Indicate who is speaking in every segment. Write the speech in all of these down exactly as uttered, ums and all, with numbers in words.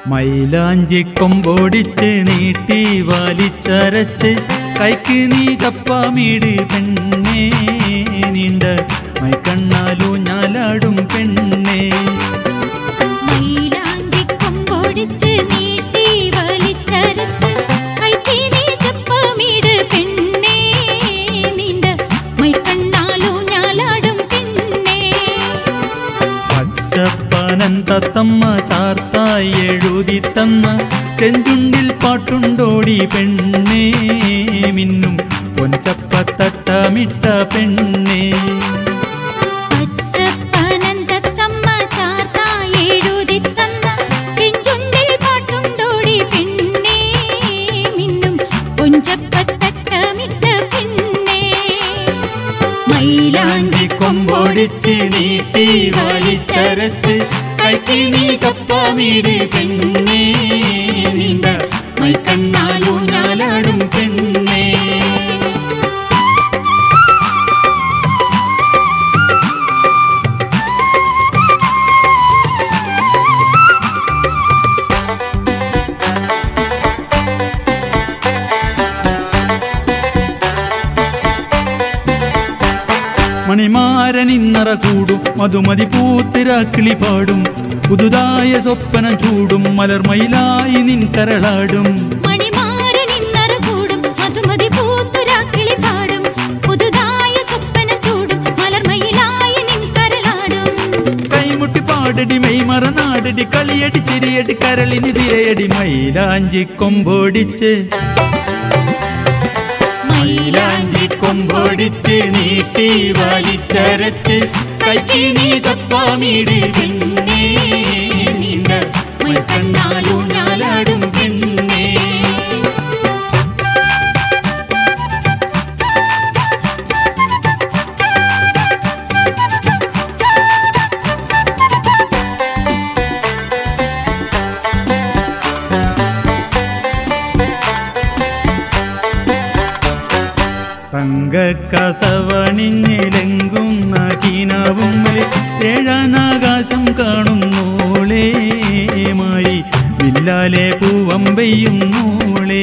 Speaker 1: മൈലാഞ്ചി കൊമ്പോടിച്ച് നീട്ടി വലിച്ചരച്ച് കൈക്ക് നീ ചപ്പാമീട് പെണ്ണേ നീണ്ട മൈക്കണ്ണാലൂ ഞാലാടും പെണ്ണേ
Speaker 2: മൈലാഞ്ചി കൊമ്പോടിച്ച് നീട്ടി വലിച്ചരച്ച് കൈക്ക് നീ ചപ്പാമീട് പെണ്ണേ നീണ്ട മൈക്കണ്ണാലൂ ഞാലാടും പെണ്ണേ
Speaker 1: പച്ചപ്പനന്തത്തമ്മ ചാർത്തായി എഴുതി തന്ന ചെഞ്ചുണ്ടിൽ പാട്ടുണ്ടോടി പെണ്ണേ മിന്നും പൊൻചപ്പത്തട്ടമിട്ട പെണ്ണേ
Speaker 2: പച്ചപ്പനന്തത്തമ്മ ചാർത്തായി എഴുതി തന്ന ചെഞ്ചുണ്ടിൽ പാട്ടുണ്ടോടി പെണ്ണേ മിന്നും പൊൻചപ്പത്തട്ടമിട്ട പെണ്ണേ
Speaker 1: മൈലാഞ്ചി കൊമ്പോടിച്ച് നീട്ടി വലിച്ചരച്ച് കൈക്ക് നീ ചപ്പാമീട് പെണ്ണേ നീണ്ട മൈക്കണ്ണാലൂ ഞാലാടും പെണ്ണേ മണിമാരനിന്നറ കൂടും മധുമതി പൂത്തിരാക്കിളി പാടും പുതുതായ സ്വപ്നം ചൂടും മലർമയിലായി നിൻ കരളാടും
Speaker 2: മണിമാരനിന്നറ കൂടും മധുമതി പൂത്തിരാക്കിളി പാടും പുതുതായ സ്വപ്നം ചൂടും മലർമയിലായി നിൻ കരളാടും
Speaker 1: കൈമുട്ടി പാടടി മെയ്മറനാടടി കളിയടി ചിരിയടി കരളിന് തിരയടി മൈലാഞ്ചി കൊമ്പോടിച്ച് മൈലാഞ്ചി കൊമ്പോടിച്ച് നീട്ടി വലിച്ചരച്ച് കൈക്ക് നീ തപ്പാമീട് പെണ്ണേ നീണ്ട മൈക്കണ്ണാലൂ ഞാലാടും പെണ്ണേ തങ്കക്കസവണിഞ്ഞിലെങ്കും നാകിനാവും ഏഴാനാകാശം കാണുന്നോളേ മായി വില്ലാലെ പൂവം പെയ്യുന്നോളേ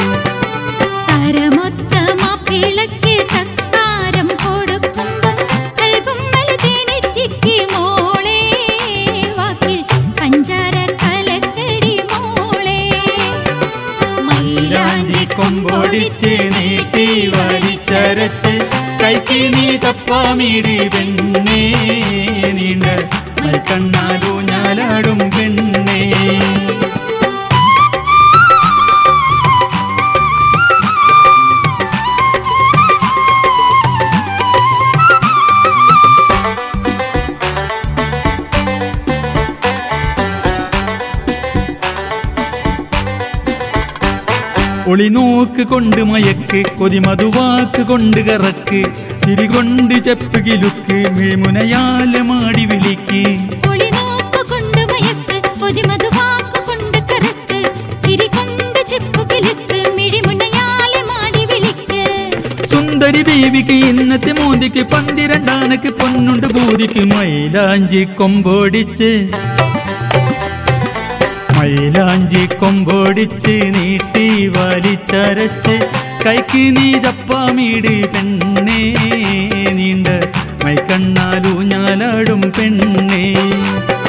Speaker 2: തരമൊത്ത മാപ്പിളക്ക് തക്കാരം കൊടുക്കുമ്പോൾ കൽബുമ്മൽ തേനെറ്റിക്ക് മോളെ വാക്കിൽ പഞ്ചാര കലക്കടി മോളെ
Speaker 1: മൈലാഞ്ചി കൊമ്പോടിച്ച് നീട്ടി വലിച്ചരച്ച് കൈക്ക് നീ തപ്പാമീട് പെണ്ണേ നീണ്ട മൈക്കണ്ണാലൂ ഞാലാടും പെണ്ണേ ഒളിനോക്ക് കൊണ്ട് മയക്ക് കൊതിമധുവാക്ക് കൊണ്ട് കറക്ക് ചിരികൊണ്ട് ചെപ്പ് കിലുക്ക് മിഴിമുനയാലെ മാടി വിളിക്ക്
Speaker 2: ഒളിനോക്ക് കൊണ്ട് മയക്ക് കൊതിമധുവാക്ക് കൊണ്ട് കറക്ക് ചിരികൊണ്ട് ചെപ്പ് കിലുക്ക് മിഴിമുനയാലെ മാടി വിളിക്ക്
Speaker 1: സുന്ദരി ബീവിക്ക് ഇന്നത്തെ മോന്തിക്ക് പന്തിരണ്ടാനക്ക് പൊന്നുണ്ട് ബൂതിക്ക് മൈലാഞ്ചി കൊമ്പോടിച്ച് മൈലാഞ്ചി കൊമ്പോടിച്ച് നീട്ടി വലിച്ചരച്ച് കൈക്ക് നീ ചപ്പാമീട് പെണ്ണേ നീണ്ട മൈക്കണ്ണാലൂ ഞാലാടും പെണ്ണേ